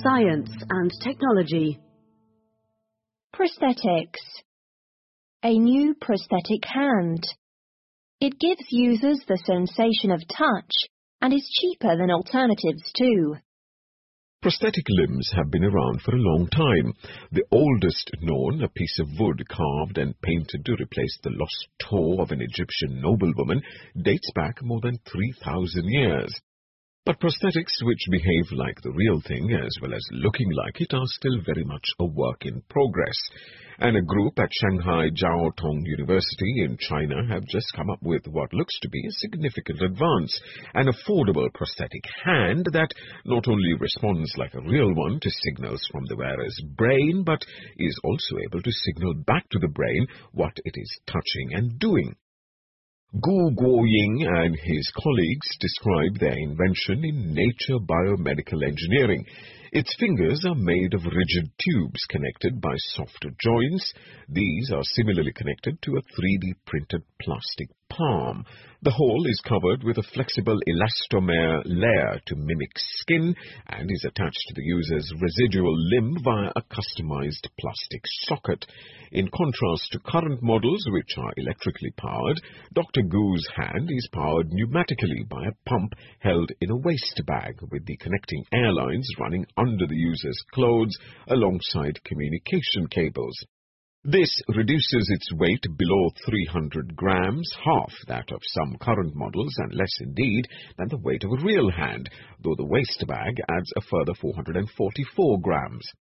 science and technology. Prosthetics. A new prosthetic hand. It gives users the sensation of touch and is cheaper than alternatives too. Prosthetic limbs have been around for a long time. The oldest known, a piece of wood carved and painted to replace the lost toe of an Egyptian noblewoman, dates back more than 3,000 years. But prosthetics which behave like the real thing as well as looking like it are still very much a work in progress. And a group at Shanghai Jiao Tong University in China have just come up with what looks to be a significant advance, an affordable prosthetic hand that not only responds like a real one to signals from the wearer's brain, but is also able to signal back to the brain what it is touching and doing. Gu Guoying and his colleagues describe their invention in Nature Biomedical Engineering. Its fingers are made of rigid tubes connected by softer joints. These are similarly connected to a 3D printed plastic palm. The whole is covered with a flexible elastomer layer to mimic skin and is attached to the user's residual limb via a customized plastic socket. In contrast to current models, which are electrically powered, Dr. Gu's hand is powered pneumatically by a pump held in a waste bag, with the connecting air lines running under the user's clothes alongside communication cables. This reduces its weight below 300 grams, half that of some current models and less indeed than the weight of a real hand, though the waste bag adds a further 444 grams.